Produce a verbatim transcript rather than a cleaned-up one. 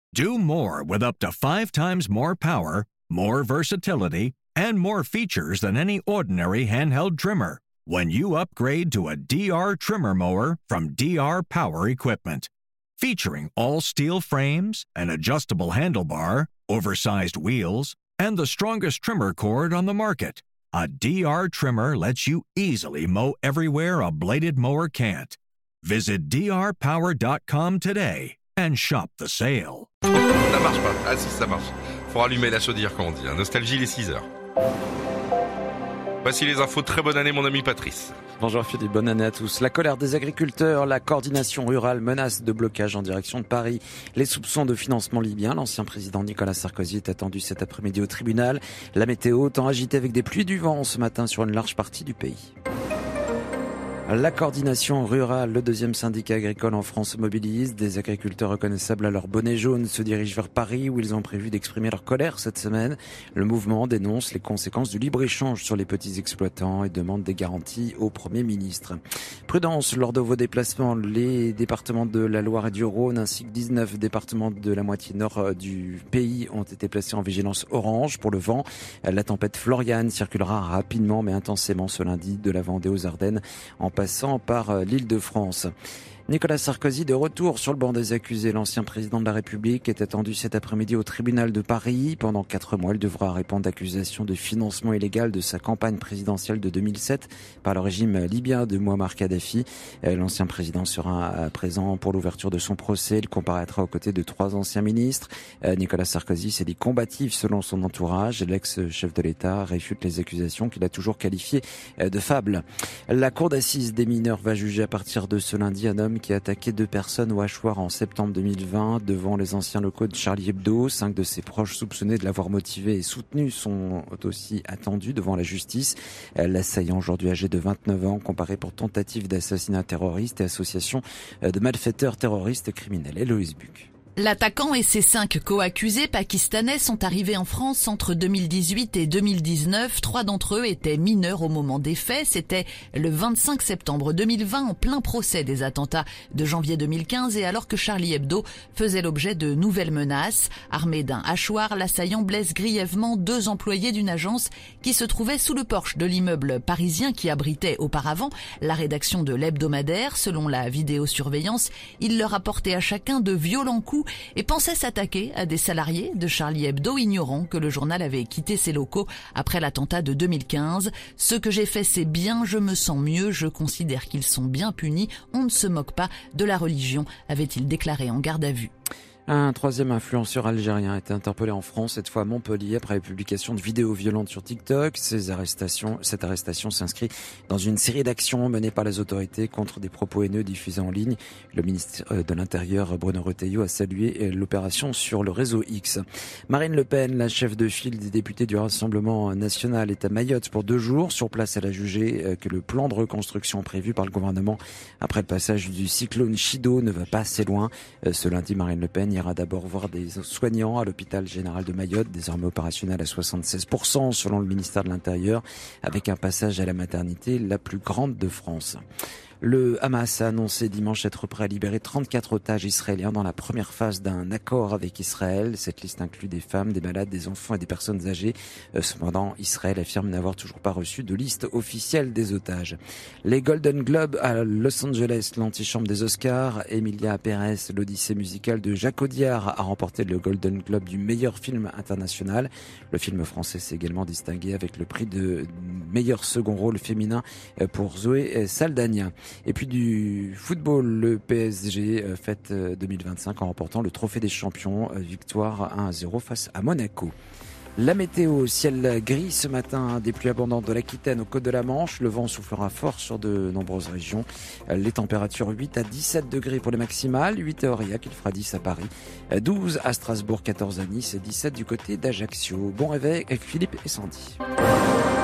Do more with up to five times more power, more versatility, and more features than any ordinary handheld trimmer when you upgrade to a D R trimmer mower from D R Power Equipment. Featuring all steel frames, an adjustable handlebar, oversized wheels, and the strongest trimmer cord on the market, a D R trimmer lets you easily mow everywhere a bladed mower can't. Visit D R power dot com today and shop the sale. Ça marche pas. Ah si, ça marche. Faut rallumer la chaudière quand on dit. Hein. Nostalgie, les six heures. Voici les infos. Très bonne année, mon ami Patrice. Bonjour Philippe, bonne année à tous. La colère des agriculteurs, la coordination rurale menace de blocage en direction de Paris. Les soupçons de financement libyen, l'ancien président Nicolas Sarkozy est attendu cet après-midi au tribunal. La météo, temps agité avec des pluies du vent ce matin sur une large partie du pays. La coordination rurale, le deuxième syndicat agricole en France, se mobilise. Des agriculteurs reconnaissables à leur bonnet jaune se dirigent vers Paris où ils ont prévu d'exprimer leur colère cette semaine. Le mouvement dénonce les conséquences du libre-échange sur les petits exploitants et demande des garanties au Premier ministre. Prudence lors de vos déplacements. Les départements de la Loire et du Rhône ainsi que dix-neuf départements de la moitié nord du pays ont été placés en vigilance orange pour le vent. La tempête Florian circulera rapidement mais intensément ce lundi de la Vendée aux Ardennes en passant par l'Île-de-France. Nicolas Sarkozy de retour sur le banc des accusés. L'ancien président de la République est attendu cet après-midi au tribunal de Paris. Pendant quatre mois, il devra répondre d'accusations de financement illégal de sa campagne présidentielle de deux mille sept par le régime libyen de Mouammar Kadhafi. L'ancien président sera présent pour l'ouverture de son procès. Il comparaîtra aux côtés de trois anciens ministres. Nicolas Sarkozy s'est dit combatif selon son entourage. L'ex-chef de l'État réfute les accusations qu'il a toujours qualifiées de fables. La cour d'assises des mineurs va juger à partir de ce lundi un homme qui a attaqué deux personnes au hachoir en septembre deux mille vingt devant les anciens locaux de Charlie Hebdo. Cinq de ses proches soupçonnés de l'avoir motivé et soutenu sont aussi attendus devant la justice. L'assaillant, aujourd'hui âgé de vingt-neuf ans, comparé pour tentative d'assassinat terroriste et association de malfaiteurs terroristes et criminels. Héloïse Buc. L'attaquant et ses cinq co-accusés pakistanais sont arrivés en France entre deux mille dix-huit et deux mille dix-neuf. Trois d'entre eux étaient mineurs au moment des faits. C'était le vingt-cinq septembre deux mille vingt, en plein procès des attentats de janvier deux mille quinze et alors que Charlie Hebdo faisait l'objet de nouvelles menaces. Armé d'un hachoir, l'assaillant blesse grièvement deux employés d'une agence qui se trouvait sous le porche de l'immeuble parisien qui abritait auparavant la rédaction de l'hebdomadaire. Selon la vidéosurveillance, il leur a porté à chacun de violents coups et pensait s'attaquer à des salariés de Charlie Hebdo, ignorant que le journal avait quitté ses locaux après l'attentat de deux mille quinze. Ce que j'ai fait, c'est bien, je me sens mieux, je considère qu'ils sont bien punis, on ne se moque pas de la religion, avait-il déclaré en garde à vue. Un troisième influenceur algérien a été interpellé en France, cette fois à Montpellier, après la publication de vidéos violentes sur TikTok. Ces arrestations, cette arrestation s'inscrit dans une série d'actions menées par les autorités contre des propos haineux diffusés en ligne. Le ministre de l'Intérieur, Bruno Retailleau, a salué l'opération sur le réseau X. Marine Le Pen, la chef de file des députés du Rassemblement national, est à Mayotte pour deux jours. Sur place, elle a jugé que le plan de reconstruction prévu par le gouvernement après le passage du cyclone Chido ne va pas assez loin. Ce lundi, Marine Le Pen ira d'abord voir des soignants à l'hôpital général de Mayotte, désormais opérationnel à soixante-seize pour cent selon le ministère de l'Intérieur, avec un passage à la maternité la plus grande de France. Le Hamas a annoncé dimanche être prêt à libérer trente-quatre otages israéliens dans la première phase d'un accord avec Israël. Cette liste inclut des femmes, des malades, des enfants et des personnes âgées. Cependant, Israël affirme n'avoir toujours pas reçu de liste officielle des otages. Les Golden Globes à Los Angeles, l'antichambre des Oscars. Emilia Pérez, l'Odyssée musicale de Jacques Audiard, a remporté le Golden Globe du meilleur film international. Le film français s'est également distingué avec le prix de meilleur second rôle féminin pour Zoé Saldana. Et puis du football, le P S G fête deux mille vingt-cinq en remportant le trophée des champions, victoire un à zéro face à Monaco. La météo, ciel gris ce matin, des pluies abondantes de l'Aquitaine aux côtes de la Manche. Le vent soufflera fort sur de nombreuses régions. Les températures huit à dix-sept degrés pour les maximales, huit à Aurillac, il fera dix à Paris, douze à Strasbourg, quatorze à Nice et dix-sept du côté d'Ajaccio. Bon réveil avec Philippe et Sandy.